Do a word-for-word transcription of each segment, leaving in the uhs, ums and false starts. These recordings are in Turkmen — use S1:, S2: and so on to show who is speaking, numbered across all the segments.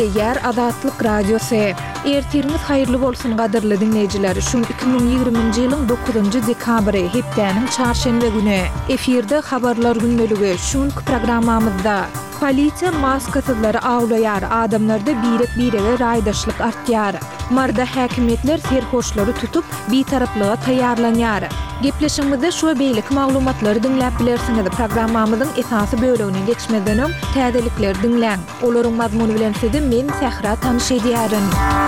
S1: Ýer Azatlyk Radiosu. Ertiriniz hayırlı bolsun gadyrly dinleýijiler. Şu iki bin ýygrimiňji ýylyň dokuzynjy dekabry hepdeniň çarşembe güni efirde habarlar günneligi şunk programmamyzda polisiýa maskasyzlary awlaýar, adamlarda birek birege raýdaşlyk artýar. Marda häkimetler serhoşlary tutup bitaraplyga taýýarlanýar. Gepleşigimizde şu beýlik maglumatlary dinläp bilersiňiz. Programmamyzyň esasy bölegine geçmeden öň täzelikler dinläň. Olaryň mazmuny bilen sizi men Sähra tanyş edýärin.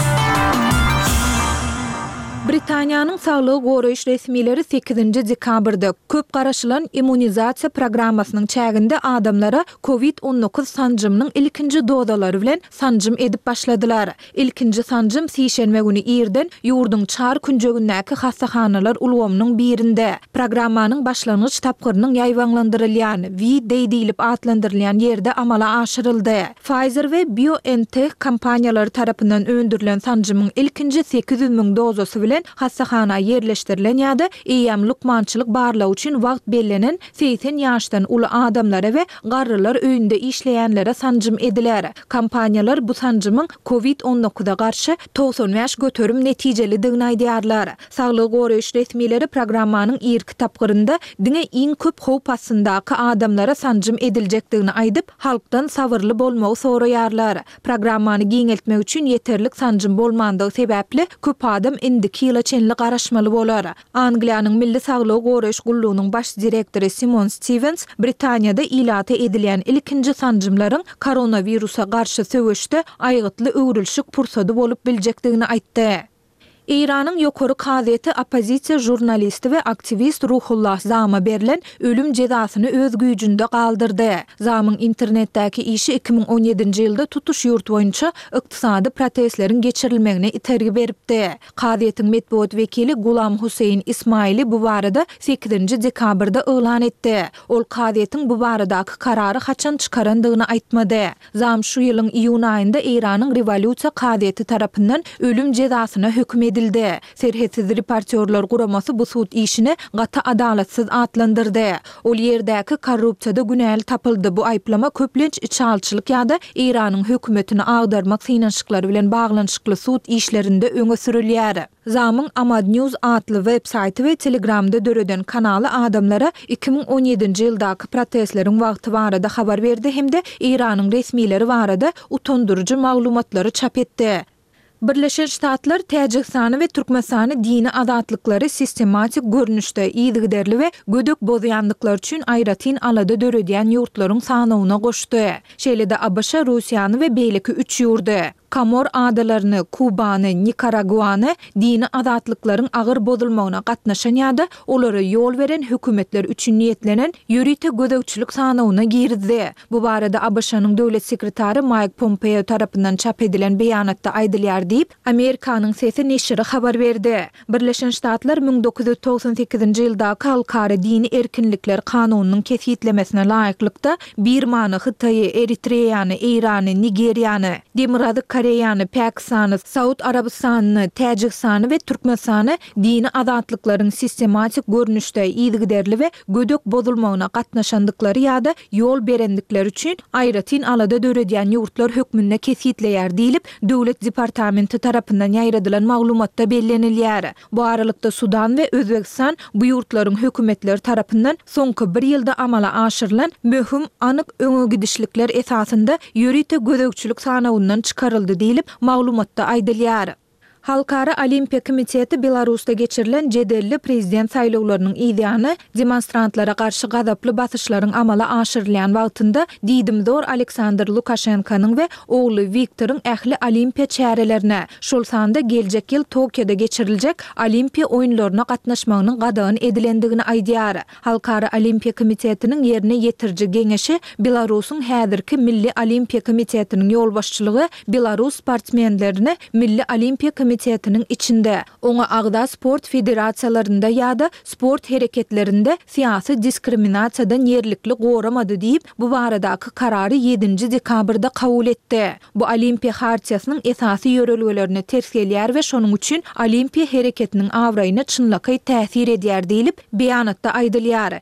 S1: Britaniýanyň saglygy goraýyş resmiýetleri sekizinji dekabrda köp garaşylan immunizasiýa programmasynyň çäginde adamlara covid on dokuz sanjymynyň ilkinji dozalary bilen sanjym edip başladylar. İlkinji sanjym sişenme güni ýerden ýurduň çar künjegindäki hastahanalar ulgamynyň birinde programmanyň başlangyç tapgyrynyň ýaýwanlandyrylýan V-Day diýilip atlandyrylýan ýerde amala aşyryldy. Pfizer we BioNTech kompaniýalary tarapyndan öndürilen sanjymyň ilkinji sekiz yüz miň dozasy bilen hastahana yerleşdirilen ýa-da eýam lukmançylyk barlagy üçin wagt bellenen seksen ýaşdan uly adamlara we garrylar öýünde işleýänlere sanjym ediler. Kompaniýalar bu sanjymyň covid on dokuza garşy doksan beş göterim netijelidigini aýdýarlar. Saglyk goraýyş resmiýetleri programmanyň ilk tapgyrynda diňe iň köp howp astyndaky adamlara sanjym ediljekdigini aýdyp, halkdan sabyrly bolmagy soraýarlar. Programmany giňeltmek üçin ýeterlik sanjym bolmandygy sebäpli köp adam indiki ýyla çenli garaşmaly bolar. Angliýanyň Milli Saglyk Goraýyş Gullugynyň baş direktori Simon Stevens Britaniýada ilata edilýän ilkinji sanjymlaryň koronawirusa garşy söwüşde aýgytly öwrülşik pursady bolup biljekdigini aýtdy. İran'ın ýokary kazety opozisiýa jurnalisti we aktivist Ruhullah Zama berilen ölüm jezasyny öz güýjünde galdyrdy. Zamyň internetdäki işi iki bin on ýedinji ýylda tutuş ýurt boýunça ykdysady protestleriň geçirilmegine itergi beripdi. Kazetyň medeniýet wekili Gulam Huseyn Ismaili bu barada sekizinji dekabrda elan etdi. Ol kazetyň bu baradaky karary haçan çykarandygyny aýtmady. Zam şu ýylyň iýun aýynda İran'yň revolýusiýa kazety tarapyndan ölüm jezasyna hökm edildi. Serhetsiz reportyorlar guramasy bu sud işini gata adalatsyz atlandyrdy. Ol ýerdäki korrupsiýada günäli tapyldy. Bu aýplama köplenç içalçylyk ýa-da İran'yň hökümetini agdarmak synanşyklary bilen baglanyşykly sud işlerinde öňe sürilýär. Zamyň Amad News adly websaýty we Telegramda döreden kanaly adamlara iki bin on ýedinji ýyldaky protestleriň wagty barada habar berdi hemde İran'yň resmiýetleri barada utandyrjy maglumatlary çap etdi. Birleşen Ştatlar Täjikistany we Türkmenistany dini azatlyklary sistematik görnüşde ýygyderli we gödök bozýanlyklar üçin aýratyn alada döredýän ýurtlaryň sanawyna goşdy. Şeýle-de A B Ş Russiýany we beýleki üç ýurdy Komor adalaryny, Kubany, Nikaraguany dini azatlyklaryň agyr bozulmagyna gatnaşan ýa-da olary ýol beren hökümetler üçin niýetlenen ýürite gödökçilik sanawyna girdi. Bu barada A B Ş'nyň döwlet sekretary Mike Pompeo tarapyndan çap edilen beýanatda aýdylýar diýip Amerikanyň Sesi neşri habar berdi. Birleşen Ştatlar bin dokuz yüz toksan sekizinji ýyldaky halkara dini erkinlikler kanunynyň kesitlemesine laýyklykda Birmany, Hytaýy, Eritreýany, Irany, Nigeriýany, Demirady Koreýany, Pakistany, Saud Arabistany, Täjikistany we Türkmenistany dini azatlyklaryň sistematik görnüşde ýygyderli we gödök bozulmagyna gatnaşandyklary ýa-da ýol berendikleri üçin aýratyn alada döredýän ýurtlar hökmünde kesitleýär diýilip döwlet departamenti tarapyndan ýaýradylan maglumatda bellenilýär. Bu aralykda Sudan we Özbekistan bu ýurtlaryň hökümetleri tarapyndan soňky bir ýylda amala aşyrylan möhüm anyk öňe gidişlikler esasında ýürite gödökçilik sanawyndan çykaryldy diýilip maglumatda aýdylýar. Halkara Olimpiýa Komiteti Belarusda geçirilen jedelli prezident saýlawlarynyň ýa-da demonstrantlara garşy gazaply basyşlaryň amala aşyrylýan wagtynda diýdimdor Aleksandr Lukashenkanyň we ogly Viktoryň ähli Olimpiýa çärelerine şol sanda geljek ýyl Tokioda geçiriljek Olimpiýa oýunlaryna gatnaşmagynyň gadagyny edilendigini aýdýar. Halkara Olimpiýa Komitetiniň ýerine ýetirji geňeşi Belarusyň häzirki Milli Olimpiýa Komitetiniň ýolbaşçylygy Belarus sportmenlerini Milli Olimpiýa Komitetiniň içinde oňa agda sport federasiýalarynda ýa-da sport hereketlerinde siýasy diskriminasiýadan ýerlikli goramady diýip bu baradaky karary ýedinji dekabrda kabul etdi. Bu Olimpiýa hartiýasynyň esasy ýörelgelerini ters gelýär we şonuň üçin Olimpiýa hereketiniň awraýyna çynlaky täsir edýär diýilip beýanatda aýdylýar.